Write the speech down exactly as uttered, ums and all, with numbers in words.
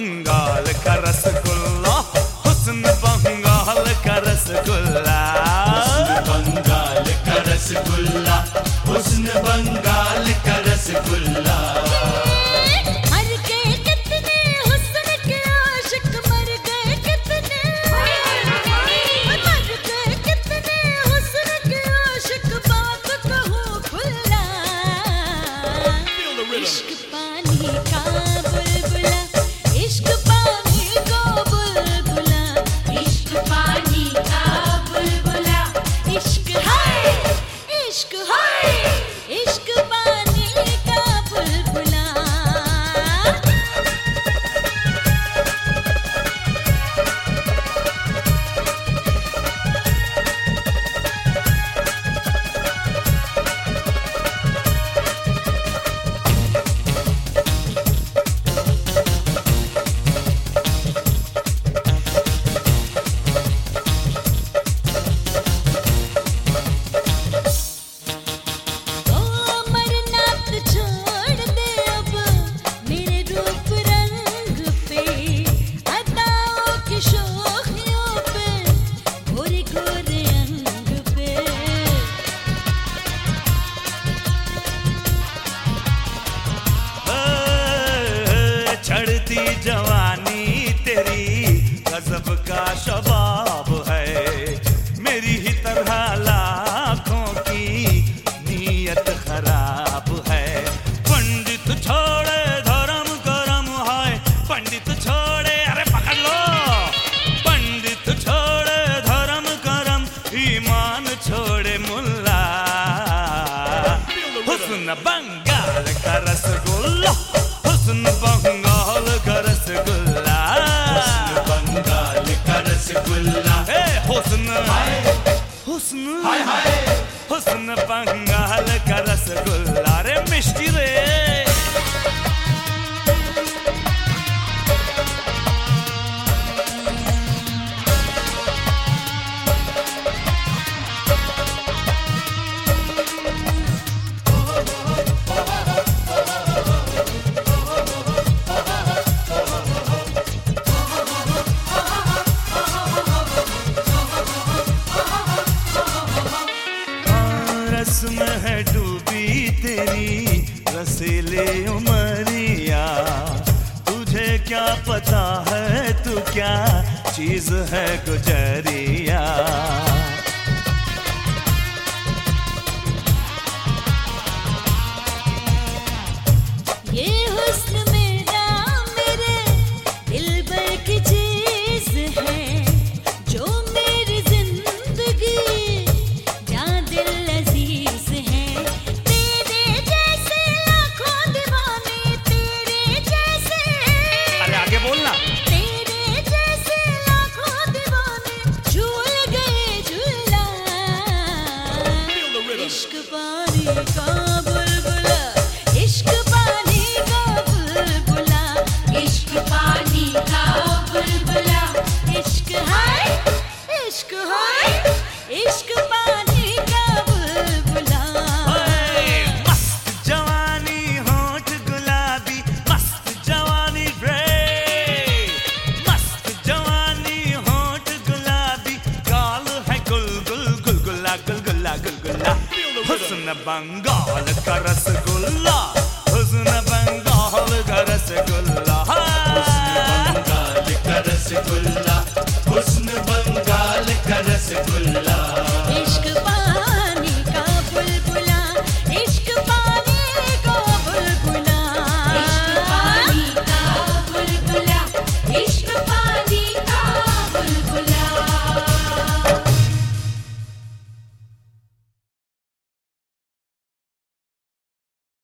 बंगाल का रसगुल्ला, हुस्न बंगाल का रसगुल्ला, हुस्न बंगाल का रसगुल्ला, हुस्न बंगाल का रसगुल्ला। मर गए कितने हुस्न के आशिक, मर गए कितने, मर गए कितने हुस्न के आशिक, बात कहूँ खुला। इश्क पानी का बुलबुला, इश्क पानी का बुलबुला, इश्क पानी का बुलबुला, इश्क है, इश्क है, इश्क पानी का बुलबुला। जवानी तेरी गजब का शबाब है, मेरी ही तरह लाखों की नीयत खराब है। पंडित छोड़े धर्म करम है, पंडित छोड़े, अरे पकड़ लो, पंडित छोड़े धर्म करम, ईमान छोड़े मुल्ला। हुस्न बंगाल का रसगुल्ला, हुस्न बंगाल का रसगुल्ला, हुस्न बंगाल का रसगुल्ला, हे हुस्न, हुस्न, हाय हाय, हुस्न बंगाल का रसगुल्ला। रे मिष्टी रे, रस्म है डूबी तेरी रसीले उमरिया, तुझे क्या पता है तू क्या चीज है गुजरिया। ये हुस्न मेरा मेरे दिलबर की चीज है, जो मेरी जिंदगी जान दिल अजीज है। तेरे जैसे लाखों दीवाने, तेरे जैसे, अरे आगे बोलना, तेरे जैसे लाखों दीवाने झूल गए झूला। इश्क पानी का बुलबुला, इश्क पानी का बुलबुला, इश्क पानी का बुलबुला, इश्क है, इश्क है, इश्क पानी का बुलबुला। ओए, मस्त जवानी होठ गुलाबी, मस्त जवानी रे, मस्त जवानी होठ गुलाबी, गाल है गुल गुल गुलगुला गुलगुला गुलगुला। हुस्न बंगाल का रसगुल्ला, हुस्न बंगाल का रसगुल्ला, हुस्न बंगाल का रसगुल्ला, हुस्न बंगाल का रसगुल्ला।